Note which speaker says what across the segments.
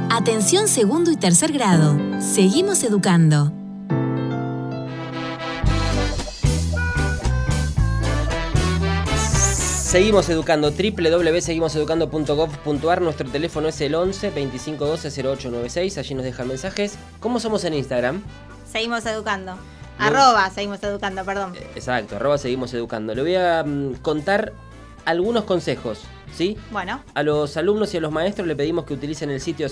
Speaker 1: Atención segundo y tercer grado. Seguimos educando.
Speaker 2: Seguimos educando, www.seguimoseducando.gov.ar. Nuestro teléfono es el 11 25 12 0896. Allí nos dejan mensajes. ¿Cómo somos en Instagram?
Speaker 3: Seguimos educando. Seguimos educando, perdón.
Speaker 2: Exacto, seguimos educando. Le voy a contar algunos consejos, ¿sí?
Speaker 3: Bueno.
Speaker 2: A los alumnos y a los maestros le pedimos que utilicen el sitio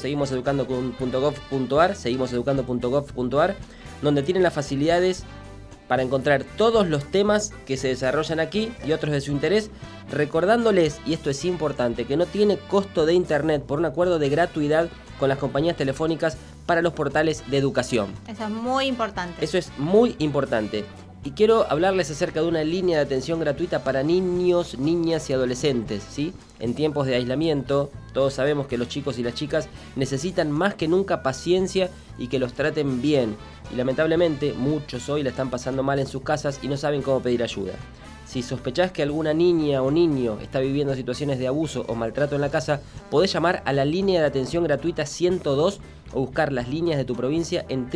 Speaker 2: seguimoseducando.gov.ar, donde tienen las facilidades para encontrar todos los temas que se desarrollan aquí y otros de su interés, recordándoles, y esto es importante, que no tiene costo de internet por un acuerdo de gratuidad con las compañías telefónicas para los portales de educación.
Speaker 3: Eso es muy importante.
Speaker 2: Eso es muy importante. Y quiero hablarles acerca de una línea de atención gratuita para niños, niñas y adolescentes, ¿sí? En tiempos de aislamiento, todos sabemos que los chicos y las chicas necesitan más que nunca paciencia y que los traten bien. Y lamentablemente, muchos hoy la están pasando mal en sus casas y no saben cómo pedir ayuda. Si sospechás que alguna niña o niño está viviendo situaciones de abuso o maltrato en la casa, podés llamar a la línea de atención gratuita 102 o buscar las líneas de tu provincia en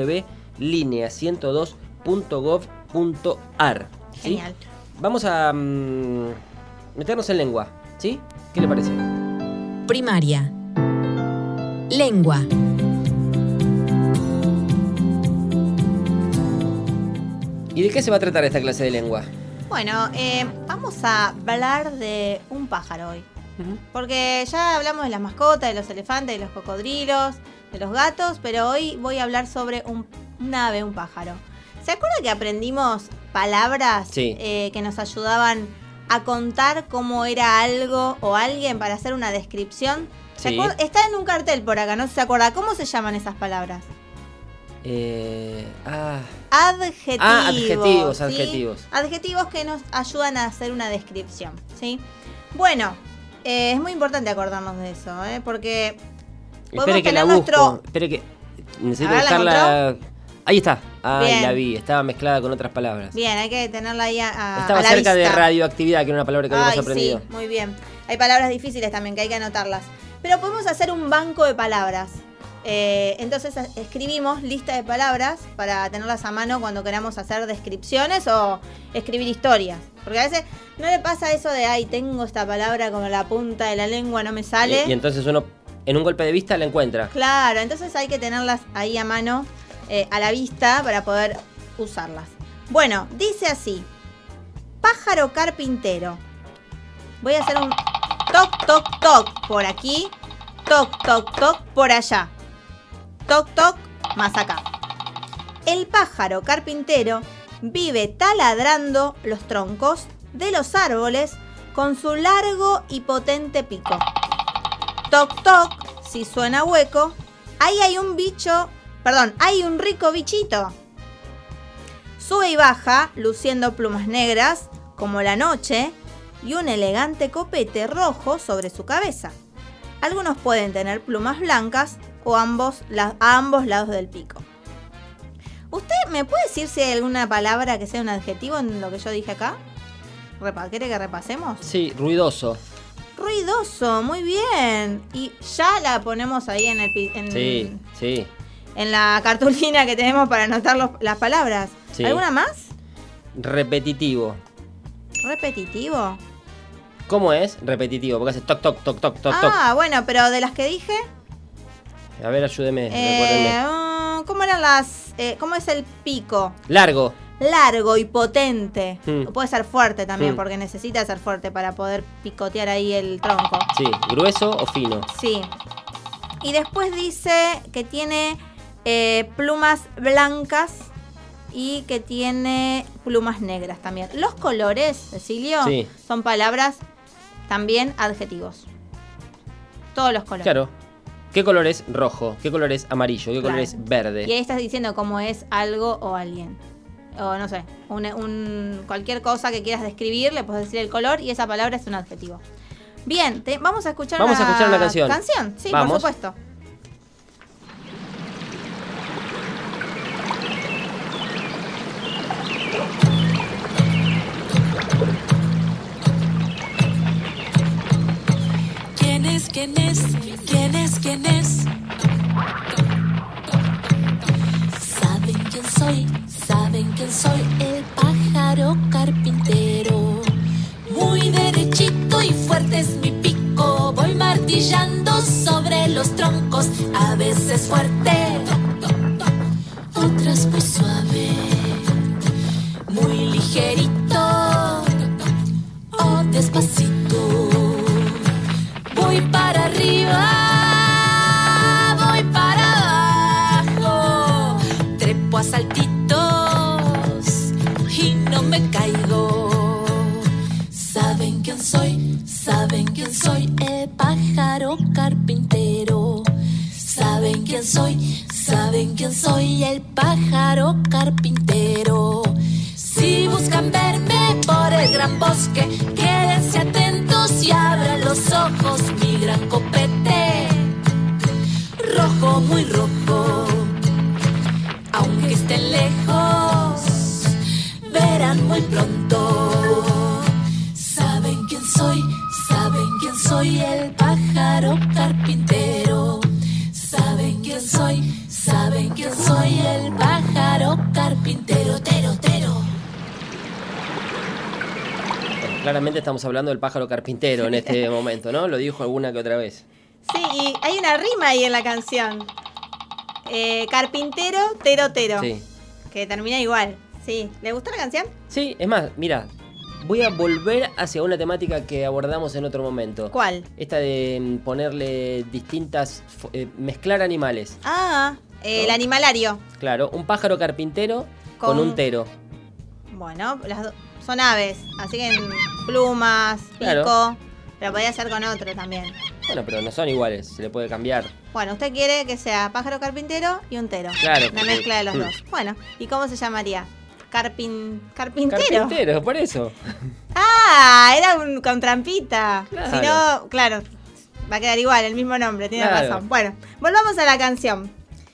Speaker 2: www.linea102.gov.ar. ¿sí?
Speaker 3: Genial.
Speaker 2: Vamos a meternos en lengua, ¿sí? ¿Qué le parece?
Speaker 1: Primaria. Lengua.
Speaker 2: ¿Y de qué se va a tratar esta clase de lengua?
Speaker 3: Bueno, vamos a hablar de un pájaro hoy. Porque ya hablamos de las mascotas, de los elefantes, de los cocodrilos, de los gatos, pero hoy voy a hablar sobre un ave, un pájaro. ¿Se acuerda que aprendimos palabras
Speaker 2: Sí.
Speaker 3: Que nos ayudaban a contar cómo era algo o alguien para hacer una descripción?
Speaker 2: Sí.
Speaker 3: Está en un cartel por acá, no se acuerda. ¿Cómo se llaman esas palabras? Adjetivos. ¿sí? Adjetivos que nos ayudan a hacer una descripción, ¿sí? Bueno, es muy importante acordarnos de eso, porque
Speaker 2: Espere que la busco. Espere que necesito buscarla. Ahí está.
Speaker 3: Bien.
Speaker 2: La vi. Estaba mezclada con otras palabras.
Speaker 3: Bien, hay que tenerla ahí
Speaker 2: Estaba
Speaker 3: a la
Speaker 2: cerca
Speaker 3: vista.
Speaker 2: de radioactividad, que era una palabra que habíamos aprendido.
Speaker 3: Sí, muy bien. Hay palabras difíciles también que hay que anotarlas. Pero podemos hacer un banco de palabras. Entonces escribimos lista de palabras para tenerlas a mano cuando queramos hacer descripciones o escribir historias. Porque a veces no le pasa eso de, ay, tengo esta palabra como la punta de la lengua, no me sale.
Speaker 2: Y entonces uno, en un golpe de vista, la encuentra.
Speaker 3: Claro, entonces hay que tenerlas ahí a mano, a la vista, para poder usarlas. Bueno, dice así: pájaro carpintero. Voy a hacer un toc, toc, toc por aquí, toc, toc, toc por allá. Toc, toc, más acá. El pájaro carpintero vive taladrando los troncos de los árboles con su largo y potente pico. Toc, toc, si suena hueco, ahí hay un rico bichito. Sube y baja, luciendo plumas negras, como la noche, y un elegante copete rojo sobre su cabeza. Algunos pueden tener plumas blancas o a ambos lados del pico. ¿Usted me puede decir si hay alguna palabra que sea un adjetivo en lo que yo dije acá? ¿Quiere que repasemos?
Speaker 2: Sí, ruidoso.
Speaker 3: Ruidoso, muy bien. Y ya la ponemos ahí
Speaker 2: Sí.
Speaker 3: en la cartulina que tenemos para anotar las palabras.
Speaker 2: Sí.
Speaker 3: ¿Alguna más?
Speaker 2: Repetitivo.
Speaker 3: ¿Repetitivo?
Speaker 2: ¿Cómo es? Repetitivo, porque hace toc, toc, toc, toc, toc, toc.
Speaker 3: Bueno, pero de las que dije...
Speaker 2: A ver, ayúdeme, recuérdenme.
Speaker 3: ¿Cómo eran cómo es el pico?
Speaker 2: Largo.
Speaker 3: Largo y potente. Puede ser fuerte también,
Speaker 2: Mm.
Speaker 3: porque necesita ser fuerte para poder picotear ahí el tronco.
Speaker 2: Sí, grueso o fino.
Speaker 3: Sí. Y después dice que tiene plumas blancas y que tiene plumas negras también. Los colores, Cecilio,
Speaker 2: Sí.
Speaker 3: son palabras también adjetivos. Todos los colores.
Speaker 2: Claro. ¿Qué color es rojo? ¿Qué color es amarillo? ¿Qué color
Speaker 3: Claro.
Speaker 2: es verde?
Speaker 3: Y ahí estás diciendo cómo es algo o alguien. O no sé, cualquier cosa que quieras describir, le puedes decir el color y esa palabra es un adjetivo. Bien, vamos a escuchar
Speaker 2: Vamos a escuchar una canción.
Speaker 3: ¿Canción? Sí,
Speaker 2: Vamos.
Speaker 3: por supuesto.
Speaker 4: ¿Quién es? ¿Quién es? ¿Quién es? ¿Quién es? fuerte, otras muy suave, muy ligerito o despacito. Voy para arriba, voy para abajo, trepo a saltitos y no me caigo. ¿Saben quién soy? ¿Saben quién soy? El pájaro carpintero. ¿Saben quién soy? ¿Saben quién soy? El pájaro carpintero. Si buscan verme por el gran bosque, quédense atentos y abran los ojos. Mi gran copete, rojo, muy rojo. Aunque estén lejos, verán muy pronto. ¿Saben quién soy? ¿Saben quién soy? El pájaro carpintero. ¿Saben quién soy? ¿Saben quién soy? El pájaro carpintero. Tero, tero.
Speaker 2: Claramente estamos hablando del pájaro carpintero en este momento, ¿no? Lo dijo alguna que otra vez.
Speaker 3: Sí, y hay una rima ahí en la canción. Carpintero, tero, tero.
Speaker 2: Sí.
Speaker 3: Que termina igual. Sí. ¿Le gustó la canción?
Speaker 2: Sí, es más, mira, voy a volver hacia una temática que abordamos en otro momento.
Speaker 3: ¿Cuál?
Speaker 2: Esta de ponerle distintas... mezclar animales.
Speaker 3: Ah, el animalario.
Speaker 2: Claro, un pájaro carpintero con un tero.
Speaker 3: Bueno, son aves, así que plumas, pico,
Speaker 2: Claro.
Speaker 3: pero podría ser con otro también.
Speaker 2: Bueno, pero no son iguales, se le puede cambiar.
Speaker 3: Bueno, usted quiere que sea pájaro carpintero y un tero.
Speaker 2: Claro,
Speaker 3: Una
Speaker 2: porque-
Speaker 3: mezcla de los dos. Bueno, ¿y cómo se llamaría? ¿Carpintero?
Speaker 2: Carpintero, por eso.
Speaker 3: Ah, era con trampita.
Speaker 2: Claro.
Speaker 3: Si no, claro, va a quedar igual, el mismo nombre, tiene
Speaker 2: Claro.
Speaker 3: razón. Bueno, volvamos a la canción.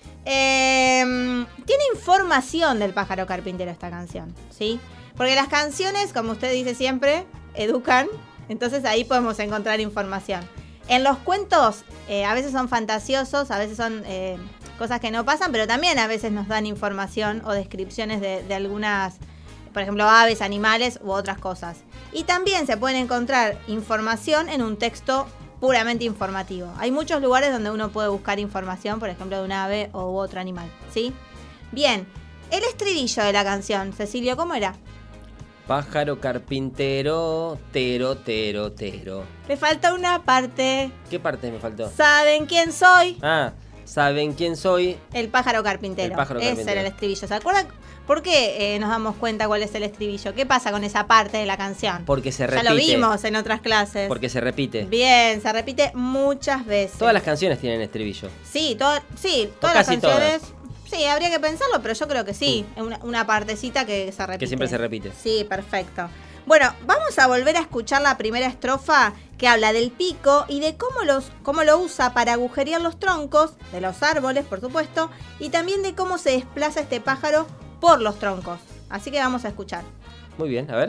Speaker 3: Tiene información del pájaro carpintero esta canción, ¿sí? Porque las canciones, como usted dice siempre, educan, entonces ahí podemos encontrar información. En los cuentos a veces son fantasiosos, a veces son cosas que no pasan, pero también a veces nos dan información o descripciones de algunas, por ejemplo, aves, animales u otras cosas. Y también se puede encontrar información en un texto puramente informativo. Hay muchos lugares donde uno puede buscar información, por ejemplo, de un ave u otro animal, ¿sí? Bien, el estribillo de la canción, Cecilio, ¿cómo era?
Speaker 2: Pájaro carpintero, tero, tero, tero.
Speaker 3: Le falta una parte.
Speaker 2: ¿Qué parte me faltó?
Speaker 3: ¿Saben quién soy?
Speaker 2: Ah, ¿saben quién soy?
Speaker 3: El pájaro carpintero.
Speaker 2: El pájaro
Speaker 3: Ese
Speaker 2: carpintero.
Speaker 3: era el estribillo. ¿Se acuerdan? ¿Por qué nos damos cuenta cuál es el estribillo? ¿Qué pasa con esa parte de la canción?
Speaker 2: Porque se
Speaker 3: Ya
Speaker 2: repite.
Speaker 3: lo vimos en otras clases.
Speaker 2: Porque se repite.
Speaker 3: Bien, se repite muchas veces.
Speaker 2: Todas las canciones tienen estribillo.
Speaker 3: Sí, todas las
Speaker 2: casi
Speaker 3: canciones. Sí, habría que pensarlo, pero yo creo que sí. Una partecita que se repite.
Speaker 2: Que siempre se repite.
Speaker 3: Sí, perfecto. Bueno, vamos a volver a escuchar la primera estrofa que habla del pico y de cómo lo usa para agujerear los troncos de los árboles, por supuesto, y también de cómo se desplaza este pájaro por los troncos. Así que vamos a escuchar.
Speaker 2: Muy bien, a ver.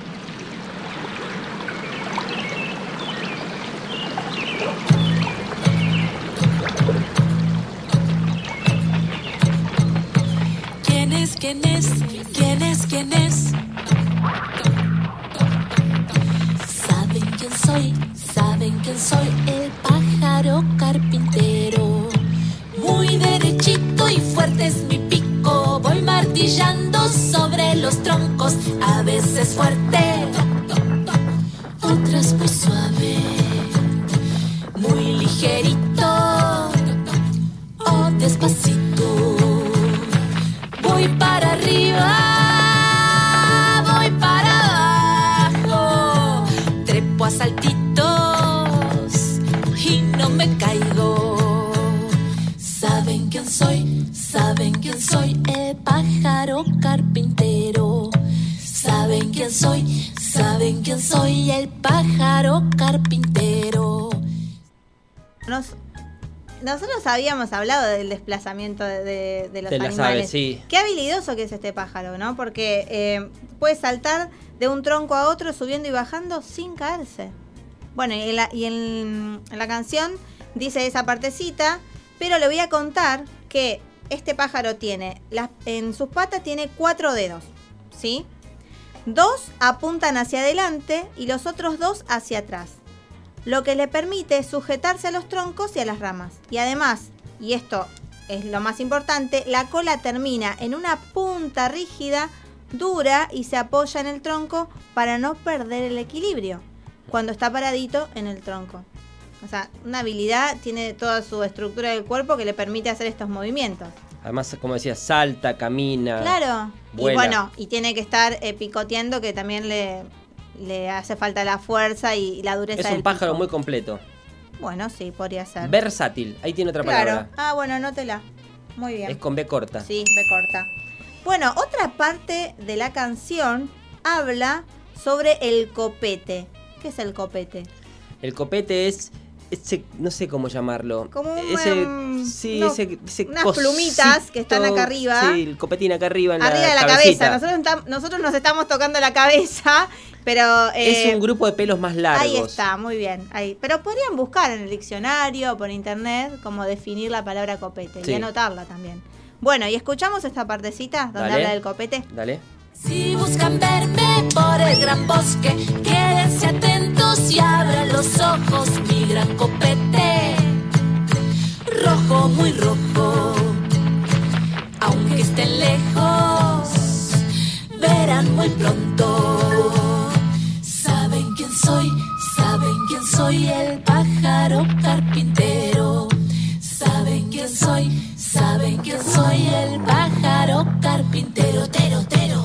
Speaker 4: ¿Quién es? ¿Quién es? ¿Quién es? ¿Quién es? ¿Saben quién soy? ¿Saben quién soy? El pájaro carpintero. Muy derechito y fuerte es mi pico. Voy martillando sobre los troncos. A veces fuerte, otras muy suave. Muy ligerito o despacito. Voy para arriba, voy para abajo, trepo a saltitos y no me caigo. ¿Saben quién soy? ¿Saben quién soy? El pájaro carpintero. ¿Saben quién soy? ¿Saben quién soy? El pájaro carpintero.
Speaker 3: Nosotros habíamos hablado del desplazamiento de los
Speaker 2: De las
Speaker 3: animales.
Speaker 2: aves, sí.
Speaker 3: Qué habilidoso que es este pájaro, ¿no? Porque puede saltar de un tronco a otro subiendo y bajando sin caerse. Bueno, y en la canción dice esa partecita, pero le voy a contar que este pájaro tiene, en sus patas tiene 4 dedos, ¿sí? 2 apuntan hacia adelante y los otros 2 hacia atrás, lo que le permite sujetarse a los troncos y a las ramas. Y además, y esto es lo más importante, la cola termina en una punta rígida, dura y se apoya en el tronco para no perder el equilibrio cuando está paradito en el tronco. O sea, una habilidad, tiene toda su estructura del cuerpo que le permite hacer estos movimientos.
Speaker 2: Además, como decía, salta, camina.
Speaker 3: Claro.
Speaker 2: Vuela.
Speaker 3: Y bueno, y tiene que estar picoteando, que también le hace falta la fuerza y la dureza
Speaker 2: Es
Speaker 3: del
Speaker 2: un pájaro
Speaker 3: pico.
Speaker 2: muy completo.
Speaker 3: Bueno, sí, podría ser.
Speaker 2: Versátil. Ahí tiene otra
Speaker 3: Claro.
Speaker 2: palabra.
Speaker 3: Ah, bueno, anótela. Muy bien.
Speaker 2: Es con B corta.
Speaker 3: Sí, B corta. Bueno, otra parte de la canción habla sobre el copete. ¿Qué es el copete?
Speaker 2: El copete es ese, no sé cómo llamarlo.
Speaker 3: Como un,
Speaker 2: sí,
Speaker 3: no,
Speaker 2: ese
Speaker 3: unas
Speaker 2: cosito,
Speaker 3: plumitas que están acá arriba.
Speaker 2: Sí, el copetín acá arriba en
Speaker 3: Arriba
Speaker 2: la
Speaker 3: de la
Speaker 2: cabecita.
Speaker 3: cabeza. Nosotros nos estamos tocando la cabeza, pero...
Speaker 2: Es un grupo de pelos más largos.
Speaker 3: Ahí está, muy bien. Ahí. Pero podrían buscar en el diccionario o por internet cómo definir la palabra copete
Speaker 2: Sí.
Speaker 3: y anotarla también. Bueno, y escuchamos esta partecita donde
Speaker 2: Dale.
Speaker 3: habla del copete.
Speaker 2: Dale.
Speaker 4: Si buscan verme por el gran bosque, quédense atentos y abran los ojos, mi gran copete, rojo, muy rojo, aunque estén lejos, verán muy pronto. Saben quién soy, el pájaro carpintero. Saben quién soy, el pájaro carpintero, tero, tero.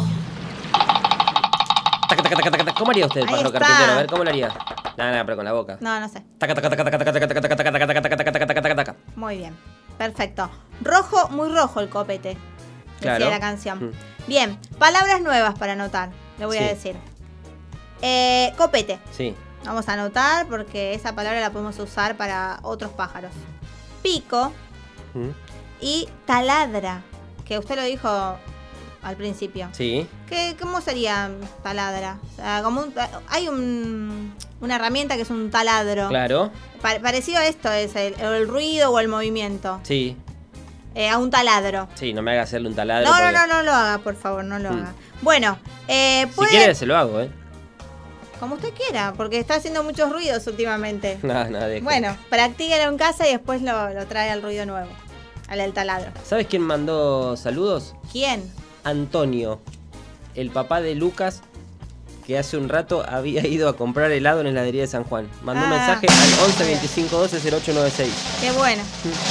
Speaker 2: Taca, taca, taca, taca, taca. ¿Cómo haría usted el
Speaker 3: Ahí
Speaker 2: pájaro
Speaker 3: está.
Speaker 2: carpintero? A ver, ¿cómo lo haría? Nada, pero con la boca.
Speaker 3: No sé.
Speaker 2: Taca, taca, taca, taca, taca, taca, taca, taca, taca, taca, taca, taca, taca, taca, taca.
Speaker 3: Muy bien. Perfecto. Rojo, muy rojo el copete. Decía
Speaker 2: Claro.
Speaker 3: la canción.
Speaker 2: Mm.
Speaker 3: Bien. Palabras nuevas para anotar. Le voy a
Speaker 2: Sí.
Speaker 3: decir. Copete.
Speaker 2: Sí.
Speaker 3: Vamos a anotar porque esa palabra la podemos usar para otros pájaros. Pico
Speaker 2: Mm.
Speaker 3: y taladra, que usted lo dijo al principio.
Speaker 2: Sí.
Speaker 3: ¿Cómo sería taladra? O sea, hay una herramienta que es un taladro.
Speaker 2: Claro.
Speaker 3: Parecido a esto es el ruido o el movimiento.
Speaker 2: Sí.
Speaker 3: A un taladro.
Speaker 2: Sí, no me haga hacerle un taladro.
Speaker 3: No,
Speaker 2: porque-
Speaker 3: no lo haga, por favor, no lo haga. Bueno,
Speaker 2: Si
Speaker 3: puede...
Speaker 2: quiere, se lo hago, ¿eh?
Speaker 3: Como usted quiera, porque está haciendo muchos ruidos últimamente.
Speaker 2: No, deje.
Speaker 3: Bueno, practíquelo en casa y después lo trae al ruido nuevo, al del taladro.
Speaker 2: ¿Sabes quién mandó saludos?
Speaker 3: ¿Quién?
Speaker 2: Antonio, el papá de Lucas, que hace un rato había ido a comprar helado en la heladería de San Juan. Mandó un
Speaker 3: Ah.
Speaker 2: mensaje al 11 25 12 0896.
Speaker 3: Qué bueno.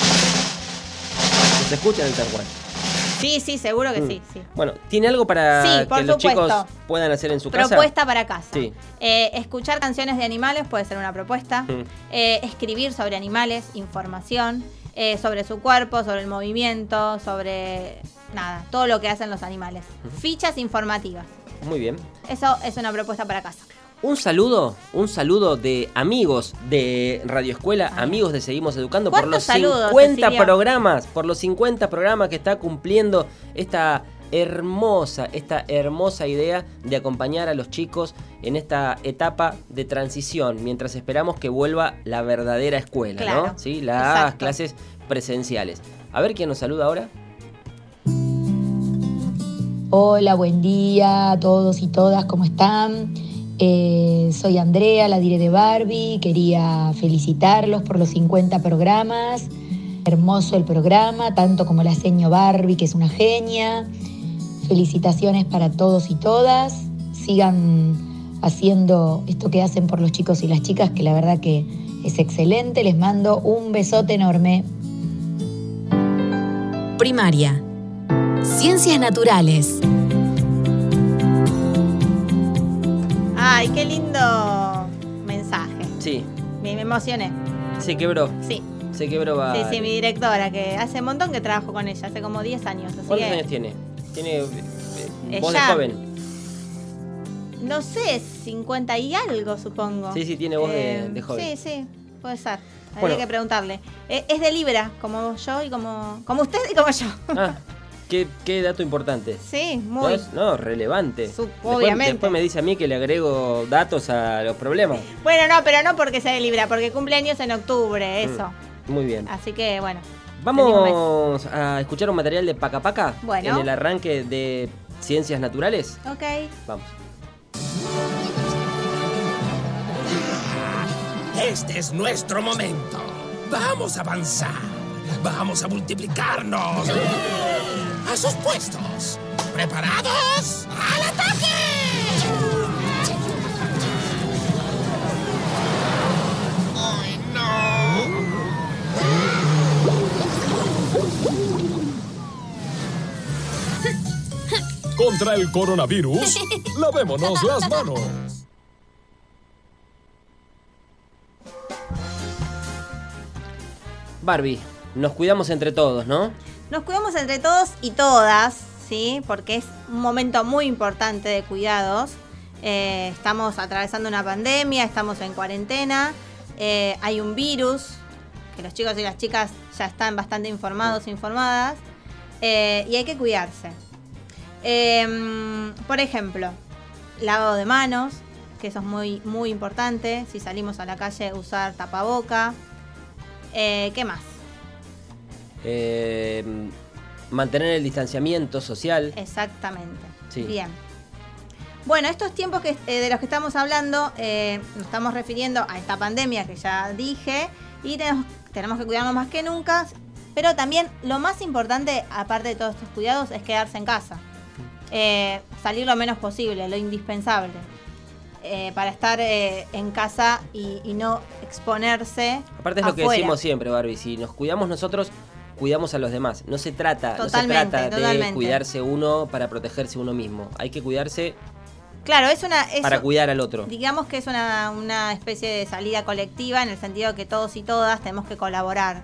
Speaker 2: ¿Se escuchan en San Juan?
Speaker 3: Sí, seguro que sí.
Speaker 2: Bueno, ¿tiene algo para
Speaker 3: Sí, por
Speaker 2: que los
Speaker 3: supuesto.
Speaker 2: chicos puedan hacer en su casa?
Speaker 3: Propuesta para casa.
Speaker 2: Sí.
Speaker 3: Escuchar canciones de animales puede ser una propuesta.
Speaker 2: Mm.
Speaker 3: Escribir sobre animales, información, sobre su cuerpo, sobre el movimiento, sobre nada, todo lo que hacen los animales. Fichas informativas.
Speaker 2: Muy bien.
Speaker 3: Eso es una propuesta para casa.
Speaker 2: Un saludo de amigos de Radio Escuela,
Speaker 3: Ay.
Speaker 2: amigos de Seguimos Educando, por
Speaker 3: ¿Cuántos
Speaker 2: los
Speaker 3: saludos,
Speaker 2: 50
Speaker 3: Cecilia?
Speaker 2: programas, que está cumpliendo esta hermosa idea de acompañar a los chicos en esta etapa de transición, mientras esperamos que vuelva la verdadera escuela,
Speaker 3: Claro,
Speaker 2: ¿no? ¿Sí? Las
Speaker 3: exacto.
Speaker 2: clases presenciales. A ver quién nos saluda ahora.
Speaker 5: Hola, buen día a todos y todas, ¿cómo están? Soy Andrea, la dire de Barbie, quería felicitarlos por los 50 programas, hermoso el programa, tanto como la seño Barbie, que es una genia. Felicitaciones para todos y todas, sigan haciendo esto que hacen por los chicos y las chicas, que la verdad que es excelente, les mando un besote enorme.
Speaker 1: Primaria. Ciencias naturales.
Speaker 3: Ay, qué lindo mensaje.
Speaker 2: Sí,
Speaker 3: Me emocioné.
Speaker 2: se quebró,
Speaker 3: Sí,
Speaker 2: Barbie.
Speaker 3: sí, mi directora, que hace un montón que trabajo con ella, hace como 10 años. Así
Speaker 2: ¿Cuántos
Speaker 3: que,
Speaker 2: años tiene? Tiene voz de
Speaker 3: Ella-
Speaker 2: joven.
Speaker 3: No sé, 50 y algo, supongo.
Speaker 2: Sí, tiene voz de joven.
Speaker 3: Sí, puede ser. Habría
Speaker 2: Bueno.
Speaker 3: que preguntarle. Es de Libra, como yo y como usted y como yo.
Speaker 2: Ah, qué dato importante.
Speaker 3: Sí, muy.
Speaker 2: No, relevante.
Speaker 3: Obviamente.
Speaker 2: Después me dice a mí que le agrego datos a los problemas.
Speaker 3: Bueno, no, pero no porque sea de Libra, porque cumpleaños en octubre, eso.
Speaker 2: Muy bien.
Speaker 3: Así que, bueno.
Speaker 2: Vamos a escuchar un material de Paca Paca
Speaker 3: Bueno.
Speaker 2: en el arranque de Ciencias Naturales.
Speaker 3: Ok.
Speaker 2: Vamos.
Speaker 6: Este es nuestro momento. Vamos a avanzar. ¡Vamos a multiplicarnos! ¡A sus puestos! ¿Preparados? ¡Al ataque! ¡Ay, no!
Speaker 7: Contra el coronavirus, lavémonos las manos.
Speaker 2: Barbie, nos cuidamos entre todos, ¿no?
Speaker 3: Nos cuidamos entre todos y todas, ¿sí? Porque es un momento muy importante de cuidados. Estamos atravesando una pandemia, estamos en cuarentena, hay un virus, que los chicos y las chicas ya están bastante informados e informadas, y hay que cuidarse. Por ejemplo, lavado de manos, que eso es muy, muy importante. Si salimos a la calle, usar tapaboca. ¿Qué más?
Speaker 2: Mantener el distanciamiento social.
Speaker 3: Exactamente.
Speaker 2: Sí.
Speaker 3: Bien. Bueno, estos tiempos de los que estamos hablando, nos estamos refiriendo a esta pandemia que ya dije, y tenemos que cuidarnos más que nunca, pero también lo más importante, aparte de todos estos cuidados, es quedarse en casa. Salir lo menos posible, lo indispensable, para estar en casa y no exponerse.
Speaker 2: Aparte es lo que decimos siempre, Barbie, si nos cuidamos nosotros, cuidamos a los demás. No se trata de cuidarse uno para protegerse uno mismo. Hay que cuidarse para cuidar al otro.
Speaker 3: Digamos que es una especie de salida colectiva, en el sentido que todos y todas tenemos que colaborar.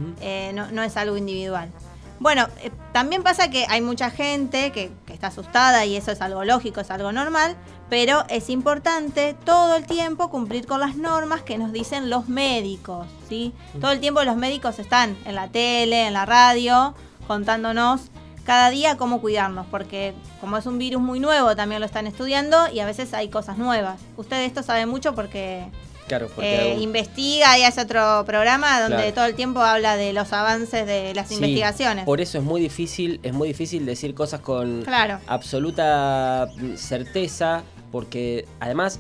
Speaker 3: No es algo individual. Bueno, también pasa que hay mucha gente que está asustada, y eso es algo lógico, es algo normal, pero es importante todo el tiempo cumplir con las normas que nos dicen los médicos, ¿sí? Todo el tiempo los médicos están en la tele, en la radio, contándonos cada día cómo cuidarnos, porque como es un virus muy nuevo, también lo están estudiando y a veces hay cosas nuevas. Usted de esto sabe mucho porque...
Speaker 2: Claro, porque
Speaker 3: investiga y hace otro programa donde todo el tiempo habla de los avances de las investigaciones.
Speaker 2: Por eso es muy difícil decir cosas con absoluta certeza, porque además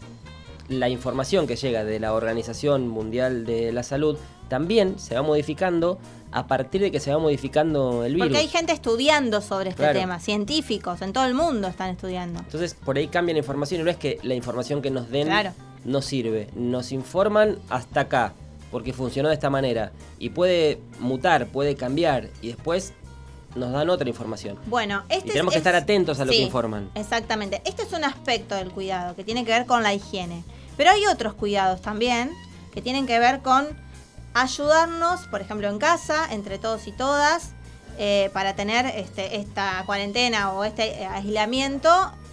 Speaker 2: la información que llega de la Organización Mundial de la Salud también se va modificando a partir de que se va modificando el virus.
Speaker 3: Porque hay gente estudiando sobre este tema, científicos en todo el mundo están estudiando.
Speaker 2: Entonces por ahí cambia la información, y no es que la información que nos den no sirve. Nos informan hasta acá, porque funcionó de esta manera. Y puede mutar, puede cambiar, y después nos dan otra información.
Speaker 3: Bueno,
Speaker 2: tenemos que estar atentos a lo que informan.
Speaker 3: Exactamente. Este es un aspecto del cuidado que tiene que ver con la higiene. Pero hay otros cuidados también que tienen que ver con ayudarnos, por ejemplo, en casa, entre todos y todas, para tener esta cuarentena o este aislamiento,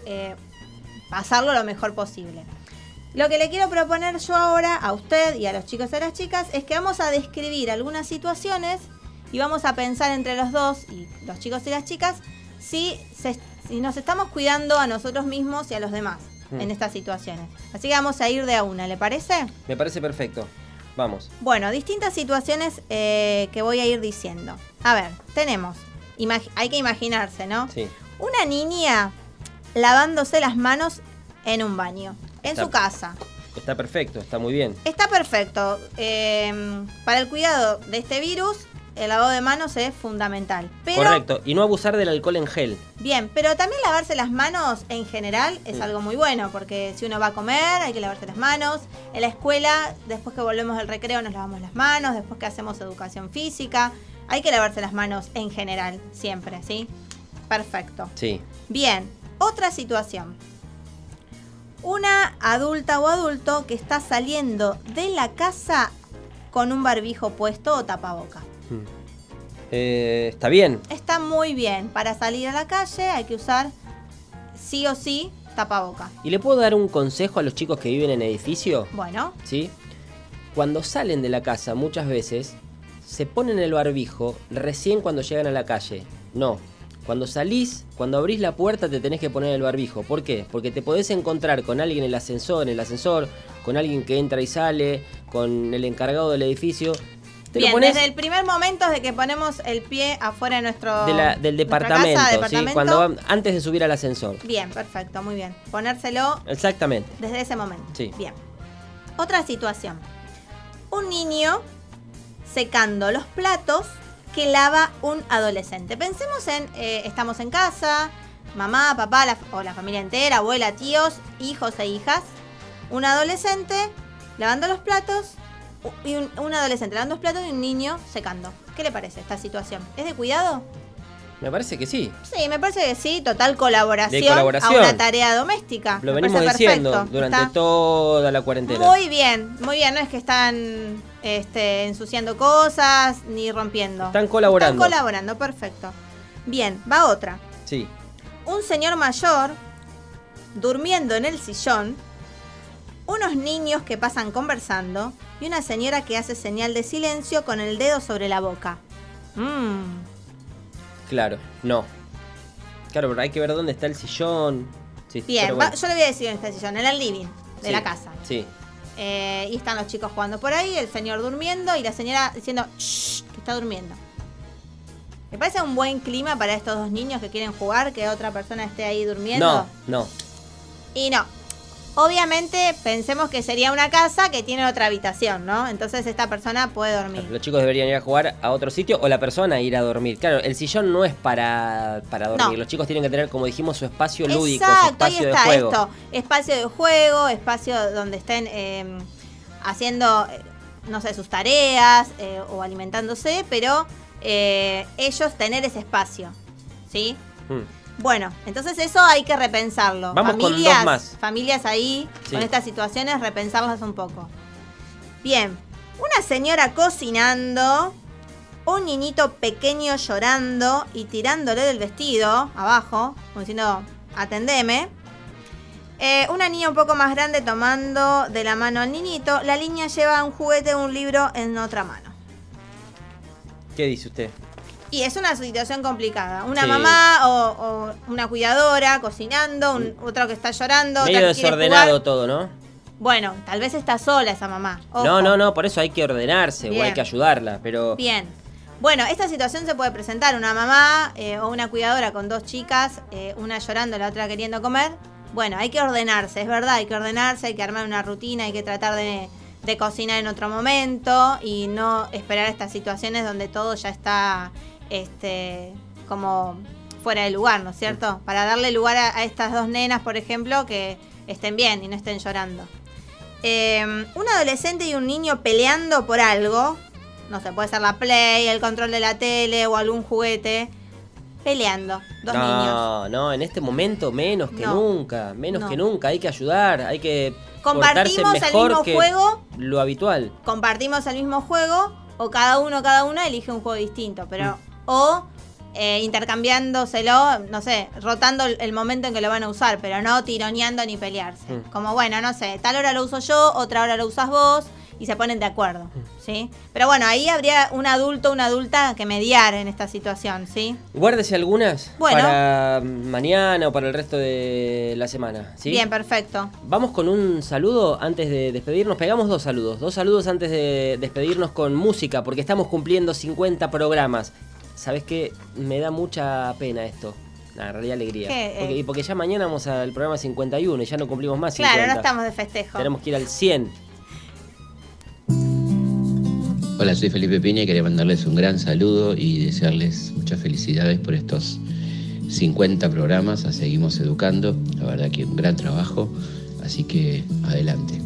Speaker 3: pasarlo lo mejor posible. Lo que le quiero proponer yo ahora a usted y a los chicos y a las chicas es que vamos a describir algunas situaciones y vamos a pensar entre los dos, y los chicos y las chicas, si nos estamos cuidando a nosotros mismos y a los demás en estas situaciones. Así que vamos a ir de a una, ¿le parece?
Speaker 2: Me parece perfecto. Vamos.
Speaker 3: Bueno, distintas situaciones que voy a ir diciendo. A ver, tenemos, hay que imaginarse, ¿no?
Speaker 2: Sí.
Speaker 3: Una niña lavándose las manos en un baño, en su casa.
Speaker 2: Está perfecto, está muy bien.
Speaker 3: Está perfecto. Para el cuidado de este virus, el lavado de manos es fundamental.
Speaker 2: Correcto, y no abusar del alcohol en gel.
Speaker 3: Bien, pero también lavarse las manos en general es algo muy bueno, porque si uno va a comer hay que lavarse las manos. En la escuela, después que volvemos del recreo, nos lavamos las manos. Después que hacemos educación física, hay que lavarse las manos en general, siempre, ¿sí? Perfecto.
Speaker 2: Sí.
Speaker 3: Bien, otra situación. Una adulta o adulto que está saliendo de la casa con un barbijo puesto o tapaboca.
Speaker 2: Está bien.
Speaker 3: Está muy bien. Para salir a la calle hay que usar sí o sí tapaboca.
Speaker 2: ¿Y le puedo dar un consejo a los chicos que viven en edificio?
Speaker 3: Bueno.
Speaker 2: ¿Sí? Cuando salen de la casa muchas veces se ponen el barbijo recién cuando llegan a la calle. No. Cuando salís, cuando abrís la puerta te tenés que poner el barbijo. ¿Por qué? Porque te podés encontrar con alguien en el ascensor, con alguien que entra y sale, con el encargado del edificio.
Speaker 3: Bien, desde el primer momento de que ponemos el pie afuera de
Speaker 2: del departamento, ¿sí? Antes de subir al ascensor.
Speaker 3: Bien, perfecto, muy bien. Ponérselo. Desde ese momento.
Speaker 2: Sí.
Speaker 3: Bien. Otra situación. Un niño secando los platos que lava un adolescente. Pensemos en, estamos en casa, mamá, papá o la familia entera, abuela, tíos, hijos e hijas. Un adolescente lavando los platos y un adolescente lavando los platos y un niño secando. ¿Qué le parece esta situación? ¿Es de cuidado?
Speaker 2: Me parece que sí.
Speaker 3: Sí, me parece que sí. Total colaboración,
Speaker 2: De colaboración.
Speaker 3: a una tarea doméstica.
Speaker 2: Lo
Speaker 3: Me
Speaker 2: venimos
Speaker 3: parece
Speaker 2: diciendo
Speaker 3: perfecto.
Speaker 2: durante
Speaker 3: Está
Speaker 2: toda la cuarentena.
Speaker 3: muy bien. No es que están ensuciando cosas ni rompiendo.
Speaker 2: Están colaborando.
Speaker 3: Están colaborando, perfecto. Bien, va otra.
Speaker 2: Sí.
Speaker 3: Un señor mayor durmiendo en el sillón, unos niños que pasan conversando y una señora que hace señal de silencio con el dedo sobre la boca.
Speaker 2: Claro, no. Claro, pero hay que ver dónde está el sillón. Sí,
Speaker 3: Bien,
Speaker 2: pero bueno.
Speaker 3: yo le voy a decir en este sillón, en el living de
Speaker 2: Sí,
Speaker 3: la casa.
Speaker 2: Sí.
Speaker 3: Y están los chicos jugando por ahí, el señor durmiendo y la señora diciendo shh, que está durmiendo. ¿Me parece un buen clima para estos dos niños que quieren jugar, que otra persona esté ahí durmiendo?
Speaker 2: No.
Speaker 3: Y no. Obviamente pensemos que sería una casa que tiene otra habitación, ¿no? Entonces esta persona puede dormir.
Speaker 2: Los chicos deberían ir a jugar a otro sitio o la persona ir a dormir. Claro, el sillón no es para dormir.
Speaker 3: No.
Speaker 2: Los chicos tienen que tener, como dijimos, su espacio lúdico, su
Speaker 3: Exacto, ahí
Speaker 2: espacio de
Speaker 3: está
Speaker 2: juego.
Speaker 3: esto. Espacio de juego, espacio donde estén haciendo, no sé, sus tareas o alimentándose, pero ellos tener ese espacio, ¿sí? Bueno, entonces eso hay que repensarlo.
Speaker 2: Vamos con dos más.
Speaker 3: Familias ahí,
Speaker 2: Sí.
Speaker 3: con estas situaciones, repensarlas un poco. Bien, una señora cocinando, un niñito pequeño llorando y tirándole del vestido abajo, como diciendo, atendeme. Una niña un poco más grande tomando de la mano al niñito. La niña lleva un juguete o un libro en otra mano.
Speaker 2: ¿Qué dice usted?
Speaker 3: Y es una situación complicada. Una
Speaker 2: Sí.
Speaker 3: mamá o una cuidadora cocinando, otro que está llorando.
Speaker 2: Medio
Speaker 3: otra que quiere
Speaker 2: desordenado
Speaker 3: jugar.
Speaker 2: todo, ¿no?
Speaker 3: Bueno, tal vez está sola esa mamá. Ojo.
Speaker 2: No, por eso hay que ordenarse o
Speaker 3: Bien.
Speaker 2: hay que ayudarla, pero...
Speaker 3: Bien. Bueno, esta situación se puede presentar una mamá o una cuidadora con dos chicas, una llorando, la otra queriendo comer. Bueno, hay que ordenarse, es verdad, hay que ordenarse, hay que armar una rutina, hay que tratar de cocinar en otro momento y no esperar estas situaciones donde todo ya está como fuera de lugar, ¿no es cierto? Para darle lugar a estas dos nenas, por ejemplo, que estén bien y no estén llorando. Un adolescente y un niño peleando por algo, no sé, puede ser la Play, el control de la tele o algún juguete, peleando, dos niños.
Speaker 2: No, en este momento menos que
Speaker 3: No.
Speaker 2: nunca,
Speaker 3: No.
Speaker 2: que nunca, hay que ayudar, hay que
Speaker 3: Compartimos
Speaker 2: portarse
Speaker 3: el
Speaker 2: mejor
Speaker 3: mismo
Speaker 2: que
Speaker 3: juego.
Speaker 2: lo habitual.
Speaker 3: Compartimos el mismo juego o cada una elige un juego distinto, pero o intercambiándoselo, no sé, rotando el momento en que lo van a usar, pero no tironeando ni pelearse. Como bueno, no sé, tal hora lo uso yo, otra hora lo usas vos y se ponen de acuerdo, ¿sí? Pero bueno, ahí habría un adulto, una adulta que mediar en esta situación, ¿sí?
Speaker 2: Guárdese algunas
Speaker 3: Bueno.
Speaker 2: para mañana o para el resto de la semana, ¿sí?
Speaker 3: Bien, perfecto.
Speaker 2: Vamos con un saludo antes de despedirnos. Pegamos dos saludos antes de despedirnos con música, porque estamos cumpliendo 50 programas. ¿Sabés qué? Me da mucha pena esto. Nah, en realidad alegría.
Speaker 3: ¿Qué?
Speaker 2: Porque ya mañana vamos al programa 51 y ya no cumplimos más 50.
Speaker 3: Claro, no estamos de festejo.
Speaker 2: Tenemos que ir al 100.
Speaker 8: Hola, soy Felipe Piña y quería mandarles un gran saludo y desearles muchas felicidades por estos 50 programas a Seguimos Educando. La verdad que un gran trabajo, así que adelante.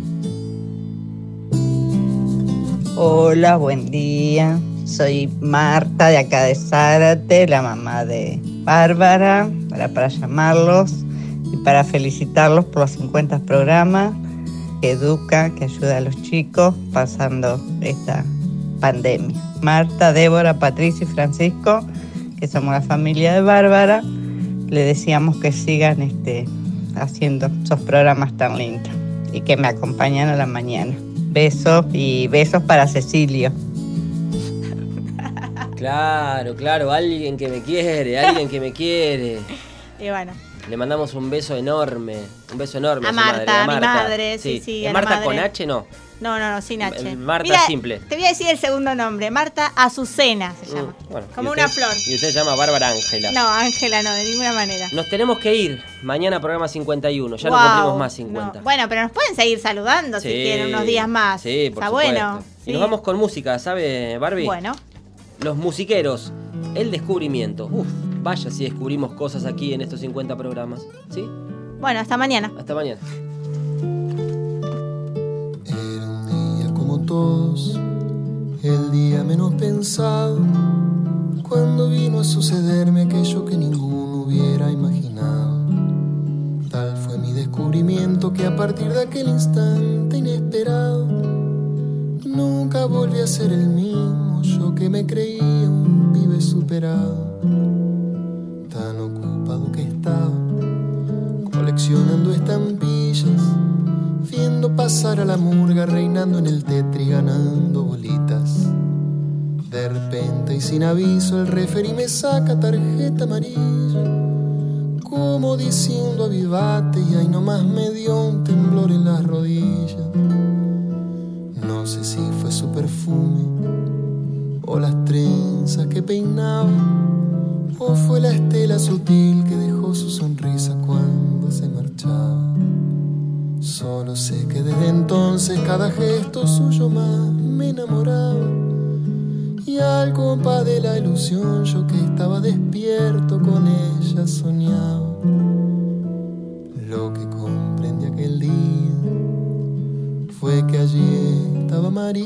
Speaker 9: Hola, buen día. Soy Marta de acá de Zárate, la mamá de Bárbara, para llamarlos y para felicitarlos por los 50 programas que educa, que ayuda a los chicos pasando esta pandemia. Marta, Débora, Patricia y Francisco, que somos la familia de Bárbara, le decíamos que sigan haciendo esos programas tan lindos y que me acompañan a la mañana. Besos y besos para Cecilio.
Speaker 2: Claro, alguien que me quiere.
Speaker 3: Y bueno.
Speaker 2: Le mandamos un beso enorme
Speaker 3: A
Speaker 2: su
Speaker 3: Marta,
Speaker 2: madre,
Speaker 3: a mi madre, sí,
Speaker 2: ¿Es
Speaker 3: a la
Speaker 2: Marta
Speaker 3: madre.
Speaker 2: con H? No.
Speaker 3: No, sin H.
Speaker 2: El Marta
Speaker 3: Mira,
Speaker 2: simple.
Speaker 3: Te voy a decir el segundo nombre. Marta Azucena se llama.
Speaker 2: Bueno,
Speaker 3: como
Speaker 2: usted,
Speaker 3: una flor.
Speaker 2: Y usted se llama Bárbara Ángela.
Speaker 3: No, Ángela no, de ninguna manera.
Speaker 2: Nos tenemos que ir. Mañana programa 51. Ya
Speaker 3: Wow,
Speaker 2: no cumplimos más 50.
Speaker 3: no. Bueno, pero nos pueden seguir saludando si tienen unos días más.
Speaker 2: Sí, por
Speaker 3: Está
Speaker 2: supuesto.
Speaker 3: bueno.
Speaker 2: Y
Speaker 3: Sí.
Speaker 2: nos vamos con música, ¿sabe, Barbie?
Speaker 3: Bueno.
Speaker 2: Los musiqueros. El descubrimiento. Vaya si descubrimos cosas aquí en estos 50 programas. ¿Sí?
Speaker 3: Bueno, hasta mañana.
Speaker 2: Hasta mañana.
Speaker 10: Como todos, el día menos pensado, cuando vino a sucederme aquello que ninguno hubiera imaginado. Tal fue mi descubrimiento que a partir de aquel instante inesperado, nunca volví a ser el mismo, yo que me creía un pibe superado. Tan ocupado que estaba, coleccionando estampillas, viendo pasar a la murga, reinando en el Tetris, ganando bolitas. De repente y sin aviso el referí me saca tarjeta amarilla, como diciendo avivate, y ahí nomás me dio un temblor en las rodillas. No sé si fue su perfume o las trenzas que peinaba, o fue la estela sutil que dejó su sonrisa cuando se marchaba. Solo sé que desde entonces cada gesto suyo más me enamoraba, y al compás de la ilusión yo que estaba despierto con ella soñaba. Lo que comprendí aquel día fue que allí estaba María.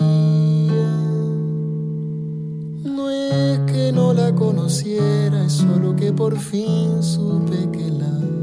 Speaker 10: No es que no la conociera, es solo que por fin supe que la